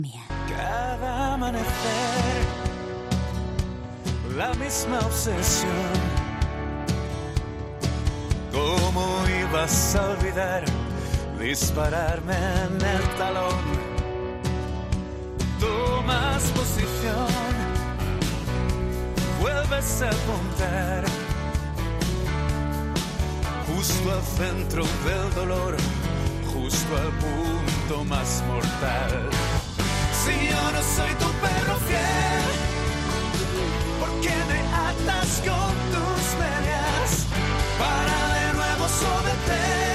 Cada amanecer, la misma obsesión. ¿Cómo ibas a olvidar dispararme en el talón? Tomas posición, vuelves a apuntar justo al centro del dolor, justo al punto más mortal. Si yo no soy tu perro fiel, ¿por qué me atas con tus medias para de nuevo someter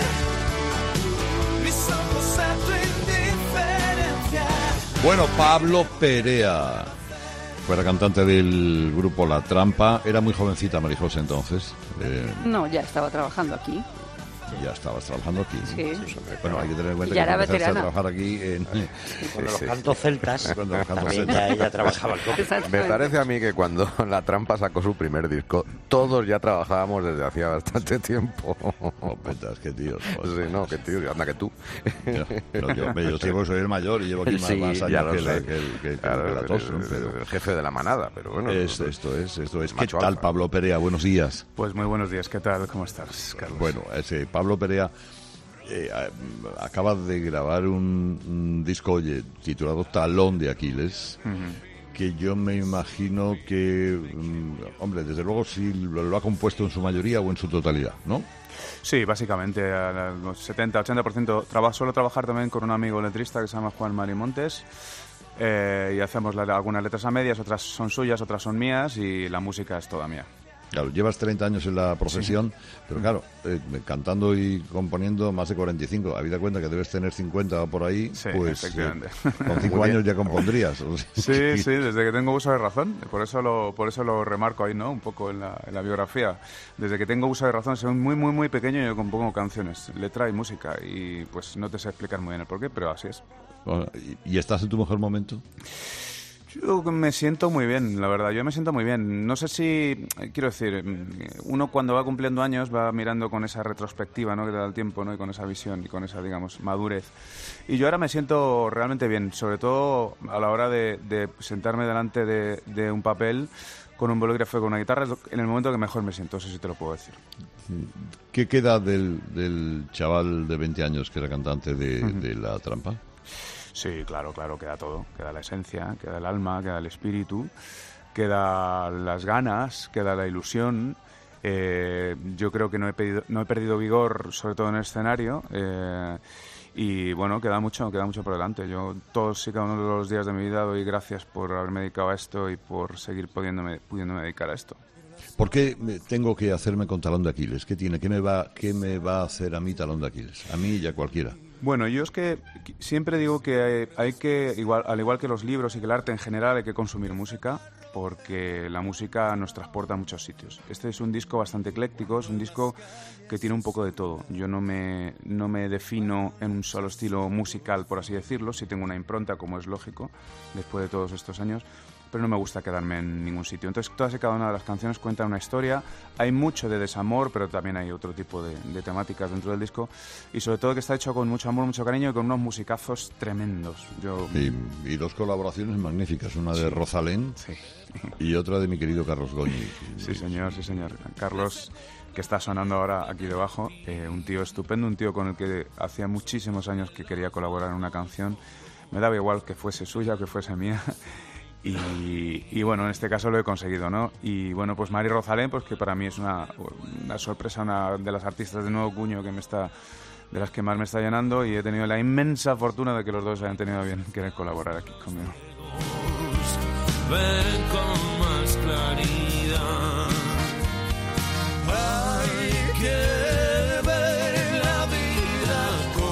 mis ojos a tu indiferencia? Bueno, Pablo Perea fuera cantante del grupo La Trampa. Era muy jovencita Marijose entonces. No, ya estaba trabajando aquí. Ya estabas trabajando aquí. Sí. Bueno, hay que tener en cuenta Ya que era empezaste a veterana. trabajar aquí Cuando los cantos celtas, Cuando los cantos también celtas. ella trabajaba el coche. Me parece a mí que cuando La Trampa sacó su primer disco, todos ya trabajábamos desde hacía bastante tiempo. Petas, qué tío. Sí, no, que tío, anda que tú. Yo soy el mayor y llevo aquí Sí, más ya años lo sé. que Claro, la tos, ¿no? Pero el jefe de la manada, pero bueno. esto es. ¿Qué Macho tal, alfa. Pablo Perea? Buenos días. Pues muy buenos días, ¿qué tal? ¿Cómo estás, Carlos? Bueno, Pablo Perea acaba de grabar un disco, oye, titulado Talón de Aquiles, que yo me imagino que, hombre, desde luego sí lo ha compuesto en su mayoría o en su totalidad, ¿no? Sí, básicamente, al 70-80%. Suelo trabajar también con un amigo letrista que se llama Juan Mari Montes, y hacemos algunas letras a medias, otras son suyas, otras son mías, y la música es toda mía. Claro, llevas 30 años en la profesión, pero claro, cantando y componiendo más de 45. Habida cuenta que debes tener 50 o por ahí, Sí, pues efectivamente. con 5 años ya compondrías. O sea, Sí, desde que tengo uso de razón, por eso lo remarco ahí, ¿no? Un poco en la biografía. Desde que tengo uso de razón, soy muy pequeño y yo compongo canciones, letra y música, y pues no te sé explicar muy bien el porqué, pero así es. Bueno, ¿y estás en tu mejor momento? Yo me siento muy bien, la verdad, yo me siento muy bien. No sé si, quiero decir, uno cuando va cumpliendo años va mirando con esa retrospectiva, ¿no?, que te da el tiempo, ¿no?, y con esa visión y con esa, digamos, madurez. Y yo ahora me siento realmente bien, sobre todo a la hora de sentarme delante de un papel con un bolígrafo y con una guitarra, es en el momento que mejor me siento, eso sí te lo puedo decir. ¿Qué queda del chaval de 20 años que era cantante de La Trampa? Sí, claro, queda todo. Queda la esencia, queda el alma, queda el espíritu, queda las ganas, queda la ilusión. Yo creo que no he perdido vigor, sobre todo en el escenario. Y bueno, queda mucho por delante. Yo todos y cada uno de los días de mi vida doy gracias por haberme dedicado a esto y por seguir pudiéndome dedicar a esto. ¿Por qué tengo que hacerme con Talón de Aquiles? ¿Qué tiene? ¿Qué me va a hacer a mí Talón de Aquiles? A mí y a cualquiera. Bueno, yo es que siempre digo que hay que, al igual que los libros y que el arte en general, hay que consumir música, porque la música nos transporta a muchos sitios. Este es un disco bastante ecléctico, es un disco que tiene un poco de todo. Yo no me defino en un solo estilo musical, por así decirlo, sí tengo una impronta, como es lógico, después de todos estos años, pero no me gusta quedarme en ningún sitio. Entonces, todas y cada una de las canciones cuentan una historia. Hay mucho de desamor, pero también hay otro tipo de temáticas dentro del disco. Y sobre todo que está hecho con mucho amor, mucho cariño y con unos musicazos tremendos. Y dos colaboraciones magníficas, una de Rosalén y otra de mi querido Carlos Goñi. Sí, señor. Carlos, que está sonando ahora aquí debajo, un tío estupendo, un tío con el que hacía muchísimos años que quería colaborar en una canción. Me daba igual que fuese suya o que fuese mía. Y bueno, en este caso lo he conseguido, ¿no? Y bueno, pues Mari Rosalén, pues que para mí es una sorpresa, una de las artistas de nuevo cuño de las que más me está llenando, y he tenido la inmensa fortuna de que los dos hayan tenido bien querer colaborar aquí conmigo. Ven con más claridad. Hay que ver la vida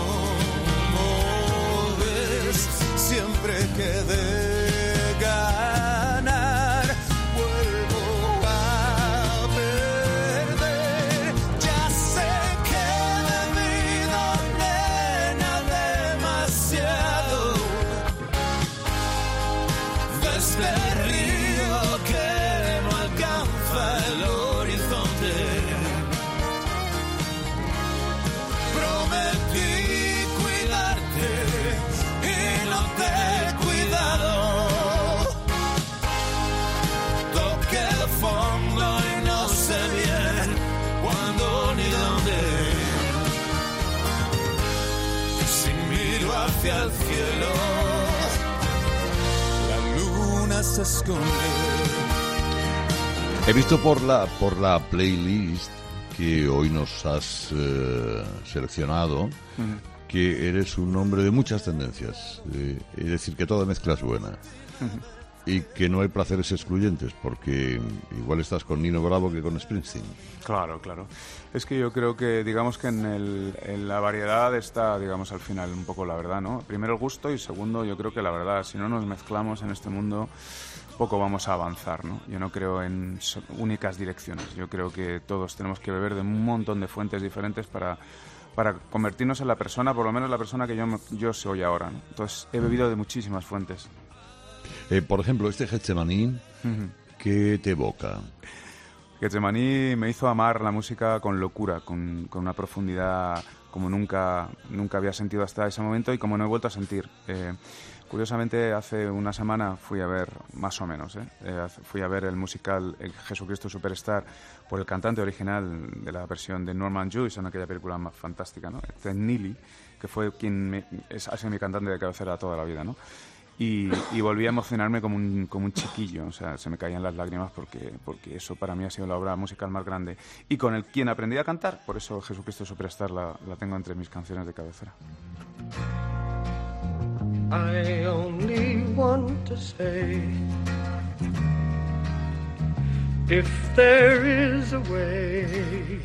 como ves, siempre que de ganar vuelvo a perder. Ya sé que de vida nena demasiado. Desde río que no alcanza el horizonte, prometí cuidarte y no te cuidé. hacia el cielo. La luna se esconde. He visto por la playlist que hoy nos has seleccionado que eres un hombre de muchas tendencias, es decir, que toda mezcla es buena. Y que no hay placeres excluyentes, porque igual estás con Nino Bravo que con Springsteen. Claro. Es que yo creo que, digamos que en la variedad está, digamos, al final un poco la verdad, ¿no? Primero el gusto y segundo, yo creo que la verdad. Si no nos mezclamos en este mundo, poco vamos a avanzar, ¿no? Yo no creo en únicas direcciones. Yo creo que todos tenemos que beber de un montón de fuentes diferentes para convertirnos en la persona, por lo menos la persona que yo soy ahora, ¿no? Entonces, he bebido de muchísimas fuentes. Por ejemplo, este Getsemaní, ¿qué te evoca? Getsemaní me hizo amar la música con locura, con una profundidad como nunca había sentido hasta ese momento y como no he vuelto a sentir. Curiosamente, hace una semana fui a ver, más o menos, fui a ver el musical El Jesucristo Superstar por el cantante original de la versión de Norman Jewison, aquella película más fantástica, ¿no? Ted Neely, que fue quien ha sido mi cantante de cabecera toda la vida, ¿no? Y volví a emocionarme como un chiquillo, o sea, se me caían las lágrimas porque eso para mí ha sido la obra musical más grande. Y con quien aprendí a cantar, por eso Jesucristo Superstar la tengo entre mis canciones de cabecera. I only want to say, if there is a way,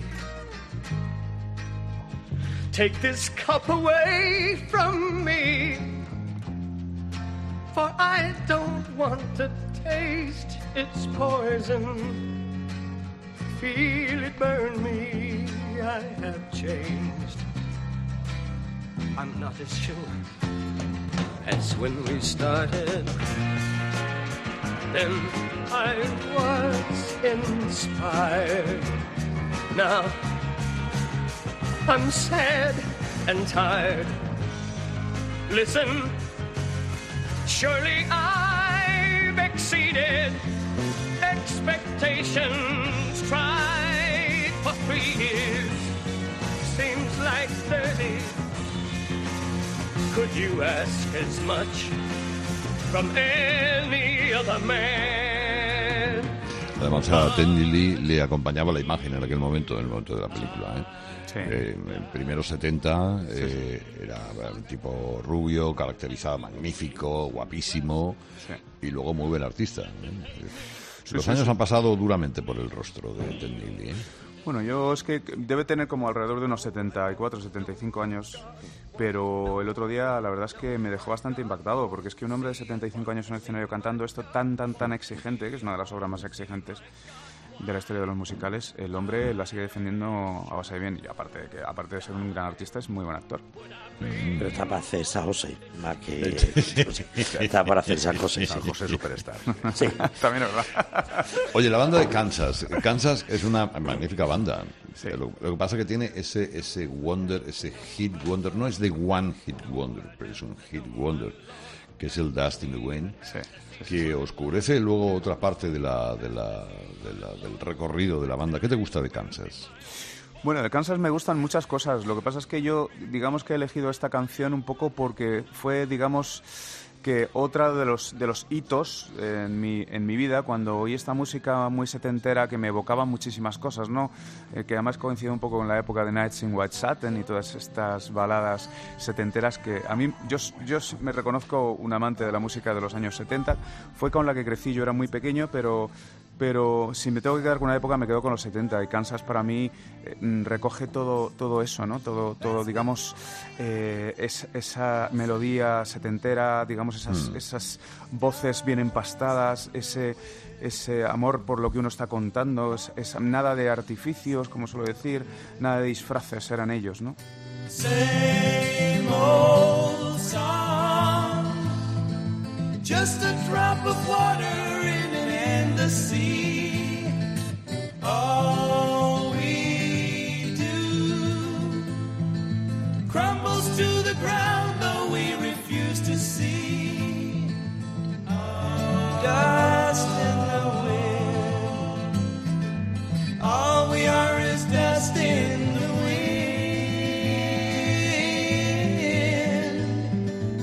take this cup away from me, for I don't want to taste its poison, feel it burn me, I have changed, I'm not as sure as when we started, then I was inspired. Now I'm sad and tired. Listen, surely I've exceeded expectations. Tried for 3 years, seems like 30. Could you ask as much from any other man? Además a Ted Neely le acompañaba la imagen en aquel momento, en el momento de la película, Sí. En primeros 70 era un tipo rubio, caracterizado, magnífico, guapísimo, y luego muy buen artista. Los años han pasado duramente por el rostro de Ted Neely. Bueno, yo es que debe tener como alrededor de unos 74, 75 años, pero el otro día la verdad es que me dejó bastante impactado, porque es que un hombre de 75 años en el escenario cantando esto tan exigente, que es una de las obras más exigentes de la historia de los musicales, el hombre la sigue defendiendo a base de bien, y aparte de ser un gran artista, es muy buen actor. Pero está para hacer San José, más que... está para hacer San José. San José Superstar. Sí. También es verdad. Oye, la banda de Kansas. Kansas es una magnífica banda. Sí. Lo que pasa es que tiene ese wonder, ese hit wonder. No es de one hit wonder, pero es un hit wonder, que es el Dust in the Wind, que oscurece luego otra parte del recorrido de la banda. ¿Qué te gusta de Kansas? Bueno, de Kansas me gustan muchas cosas. Lo que pasa es que yo, digamos que he elegido esta canción un poco porque fue, digamos, que otra de los hitos en mi vida, cuando oí esta música muy setentera que me evocaba muchísimas cosas, ¿no? Que además coincidió un poco con la época de Nights in White Satin y todas estas baladas setenteras que a mí, yo me reconozco un amante de la música de los años 70. Fue con la que crecí, yo era muy pequeño, pero si me tengo que quedar con una época me quedo con los 70, y Kansas para mí recoge todo eso, ¿no? Todo digamos, esa melodía setentera, digamos, esas voces bien empastadas, ese amor por lo que uno está contando, nada de artificios, como suelo decir, nada de disfraces, eran ellos, ¿no? Same old song, just a drop of water in an endless sea. All we do crumbles to the ground, though we refuse to see. Dust in the wind, all we are is dust in the wind.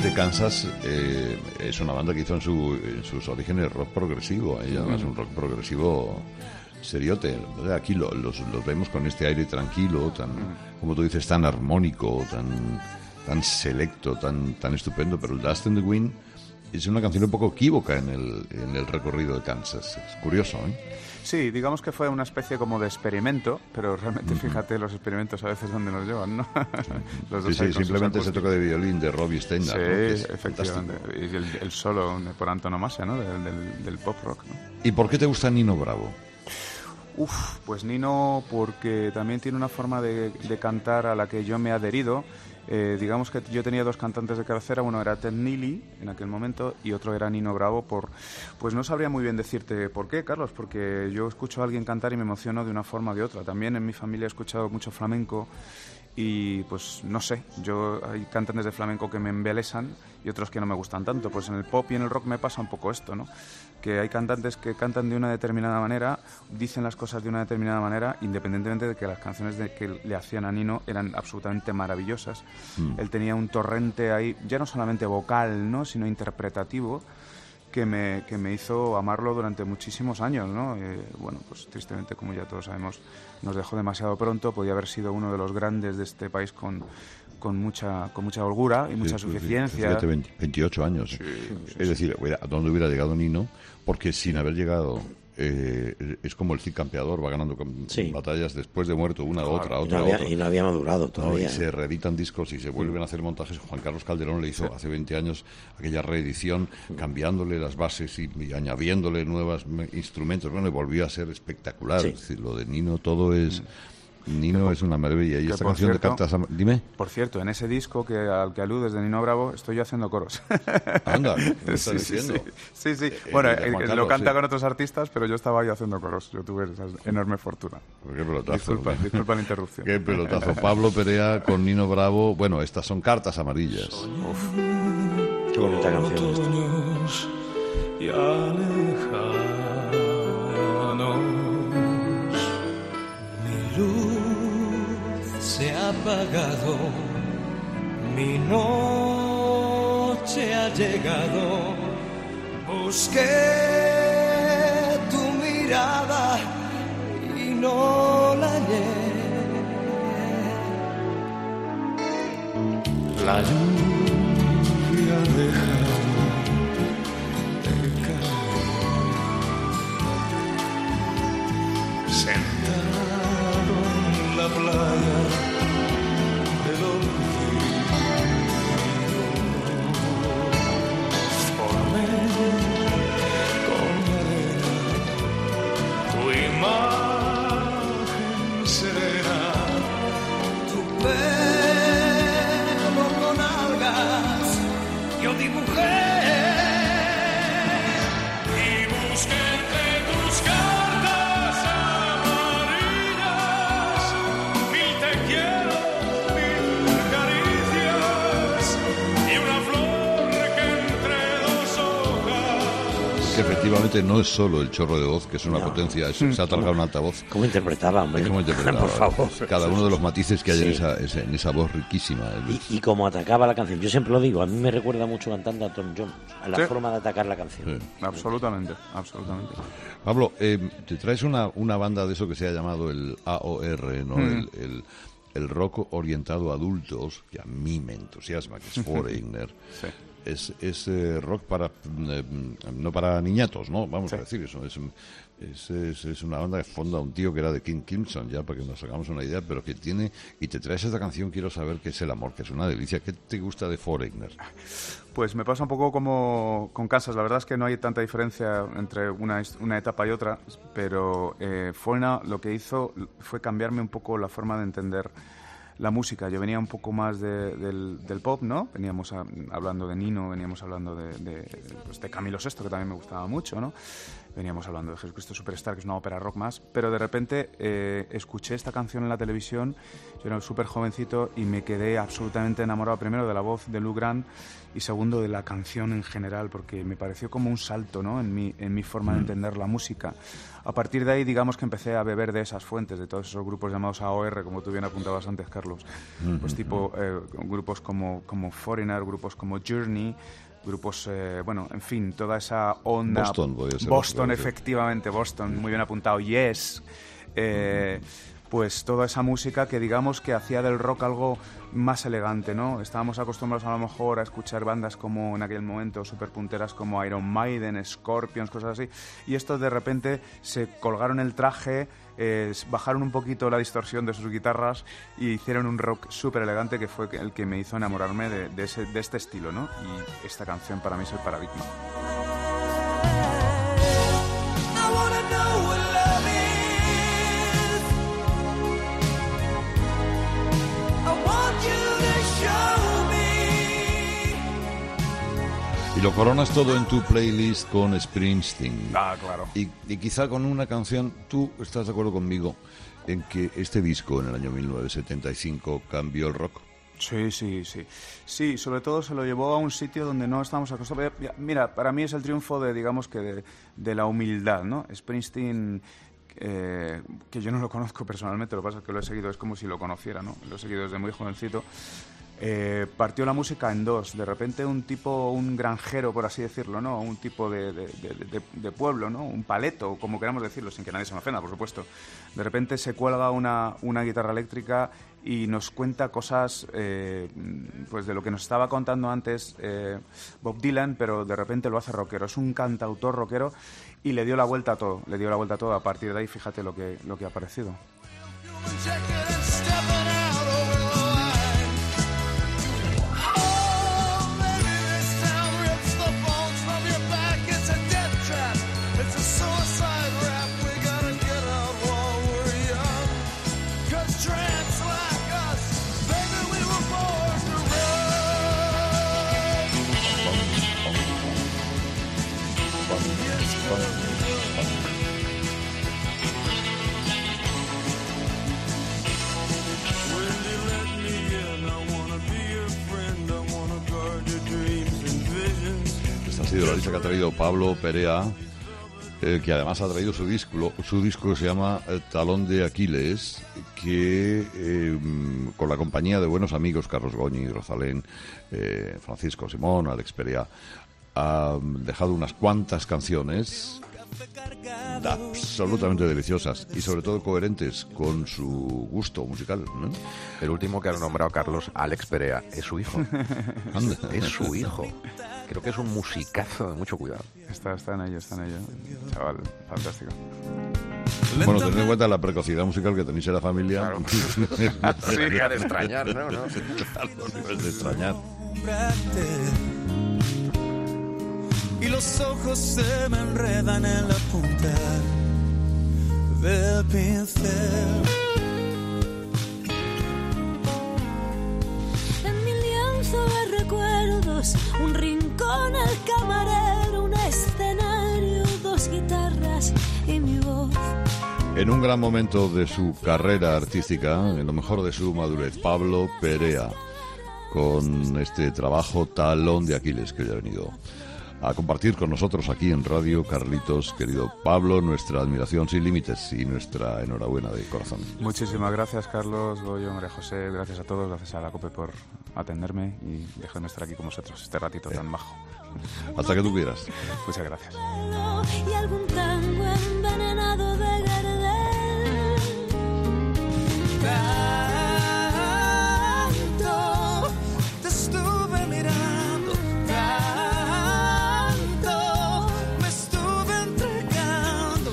Realmente Kansas es una banda que hizo en sus orígenes rock progresivo, y además un rock progresivo seriote. Aquí los vemos con este aire tranquilo, tan, como tú dices, tan armónico, tan selecto, tan estupendo, pero el Dust in the Wind es una canción un poco equívoca en el recorrido de Kansas. Es curioso, ¿eh? Sí, digamos que fue una especie como de experimento, pero realmente fíjate los experimentos a veces donde nos llevan, ¿no? Los dos sí, simplemente ese toque de violín de Robbie Steinhardt, sí, ¿no? Que es efectivamente. fantástico. Y el solo por antonomasia, ¿no? Del pop rock, ¿no? ¿Y por qué te gusta Nino Bravo? Pues Nino, porque también tiene una forma de cantar a la que yo me he adherido. Digamos que yo tenía dos cantantes de cabecera, uno era Ted Neely en aquel momento y otro era Nino Bravo. Pues no sabría muy bien decirte por qué, Carlos, porque yo escucho a alguien cantar y me emociono de una forma o de otra. También en mi familia he escuchado mucho flamenco y pues no sé, hay cantantes de flamenco que me embelesan y otros que no me gustan tanto. Pues en el pop y en el rock me pasa un poco esto, ¿no? Que hay cantantes que cantan de una determinada manera, dicen las cosas de una determinada manera, independientemente de que las canciones que le hacían a Nino eran absolutamente maravillosas. Él tenía un torrente ahí, ya no solamente vocal, ¿no?, sino interpretativo, que me hizo amarlo durante muchísimos años, ¿no? Bueno, pues tristemente, como ya todos sabemos, nos dejó demasiado pronto. Podía haber sido uno de los grandes de este país con mucha holgura y mucha suficiencia. Fíjate, 28 años. Es decir, ¿a dónde hubiera llegado Nino? Porque sin haber llegado... es como el Cid Campeador, va ganando batallas después de muerto, una, otra. Y no había madurado todavía. Y se reeditan discos y se vuelven a hacer montajes. Juan Carlos Calderón le hizo hace 20 años aquella reedición, cambiándole las bases y añadiéndole nuevos instrumentos. Bueno, y volvió a ser espectacular. Es decir, lo de Nino todo es... Nino es una maravilla. Y esta canción de Cartas a... Dime. Por cierto, en ese disco al que aludes de Nino Bravo, estoy yo haciendo coros. Anda, ¿qué estás diciendo? Sí. Bueno, lo canta con otros artistas, pero yo estaba ahí haciendo coros. Yo tuve esa enorme fortuna. Qué pelotazo. Disculpa la interrupción. Qué pelotazo. Pablo Perea con Nino Bravo. Bueno, estas son Cartas Amarillas. Qué bonita canción esta. Y alejanos, mi luz se ha apagado, mi noche ha llegado, busqué tu mirada y no la hallé. La lluvia deja sentado en la playa del olvido, formé con arena tu imagen serena, tu pelo con algas yo dibujé. Que efectivamente no es solo el chorro de voz, que es una potencia, se ha alargado un altavoz. ¿Cómo interpretaba, hombre? Por favor. Cada uno de los matices que hay en esa voz riquísima. Y cómo atacaba la canción. Yo siempre lo digo, a mí me recuerda mucho cantando a Tom Jones, a la forma de atacar la canción. Sí. Absolutamente. Pablo, te traes una banda de eso que se ha llamado el AOR, ¿no? El rock orientado a adultos, que a mí me entusiasma, que es Foreigner. Sí. Es rock para no para niñatos, ¿no? Vamos a decir eso. Es una banda que fonda un tío que era de King Crimson, ya para que nos hagamos una idea, pero que tiene... Y te traes esta canción, quiero saber qué es el amor, que es una delicia. ¿Qué te gusta de Foreigner? Pues me pasa un poco como con Kansas. La verdad es que no hay tanta diferencia entre una etapa y otra, pero Foreigner lo que hizo fue cambiarme un poco la forma de entender la música. Yo venía un poco más del pop, ¿no? Veníamos hablando de Nino, veníamos hablando de Camilo VI, que también me gustaba mucho, ¿no? Veníamos hablando de Jesucristo Superstar, que es una ópera rock más, pero de repente escuché esta canción en la televisión, yo era súper jovencito y me quedé absolutamente enamorado, primero de la voz de Lou Grant y segundo de la canción en general, porque me pareció como un salto, ¿no? en mi forma de entender la música. A partir de ahí, digamos que empecé a beber de esas fuentes, de todos esos grupos llamados AOR, como tú bien apuntabas antes, Carlos. Pues tipo grupos como Foreigner, grupos como Journey, grupos, bueno, en fin, toda esa onda... Boston, efectivamente, Boston, muy bien apuntado. Yes. Pues toda esa música que digamos que hacía del rock algo más elegante, ¿no? Estábamos acostumbrados a lo mejor a escuchar bandas como en aquel momento superpunteras como Iron Maiden, Scorpions, cosas así, y estos de repente se colgaron el traje, bajaron un poquito la distorsión de sus guitarras y hicieron un rock súper elegante que fue el que me hizo enamorarme de este estilo, ¿no? Y esta canción para mí es el paradigma. Y lo coronas todo en tu playlist con Springsteen. Ah, claro. Y quizá con una canción, tú estás de acuerdo conmigo en que este disco en el año 1975 cambió el rock. Sí. Sí, sobre todo se lo llevó a un sitio donde no estábamos acostumbrados. Mira, para mí es el triunfo de la humildad, ¿no? Springsteen, que yo no lo conozco personalmente, lo que pasa es que lo he seguido, es como si lo conociera, ¿no? Lo he seguido desde muy jovencito. Partió la música en dos. De repente un granjero, por así decirlo, ¿no? Un tipo de pueblo, ¿no? Un paleto, como queramos decirlo, sin que nadie se me ofenda, por supuesto. De repente se cuelga una guitarra eléctrica y nos cuenta cosas pues de lo que nos estaba contando antes Bob Dylan, pero de repente lo hace rockero. Es un cantautor rockero y le dio la vuelta a todo. A partir de ahí, fíjate lo que ha aparecido. Esta ha sido la lista que ha traído Pablo Perea, que además ha traído su disco que se llama Talón de Aquiles, que con la compañía de buenos amigos, Carlos Goñi, Rosalén, Francisco Simón, Alex Perea, ha dejado unas cuantas canciones absolutamente deliciosas y sobre todo coherentes con su gusto musical, ¿no? El último que has nombrado, Carlos, Alex Perea, es su hijo. Es su hijo. Creo que es un musicazo de mucho cuidado. Está en ello. Chaval, fantástico. Bueno, tened en cuenta la precocidad musical que tenéis en la familia. Claro. Sí, de extrañar, ¿no? Claro, no es de extrañar. Y los ojos se me enredan en la punta del pincel. En mi lienzo de recuerdos, un rincón, el camarero, un escenario, dos guitarras y mi voz. En un gran momento de su carrera artística, en lo mejor de su madurez, Pablo Perea, con este trabajo Talón de Aquiles que ya ha venido a compartir con nosotros aquí en Radio Carlitos. Querido Pablo, nuestra admiración sin límites y nuestra enhorabuena de corazón. Muchísimas gracias, Carlos, Goyo, María José, gracias a todos, gracias a la COPE por atenderme y dejarme estar aquí con vosotros este ratito tan majo. Hasta que tú quieras. Muchas gracias. Y algún tango envenenado de Gardel. Tanto te estuve mirando, tanto me estuve entregando,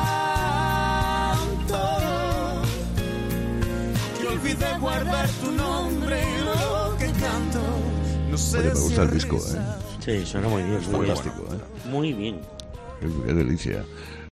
tanto que olvidé guardar tu nombre y lo que canto. No sé. Oye, me gusta el disco, Sí, suena muy bien. Fantástico, Muy bien. Qué delicia.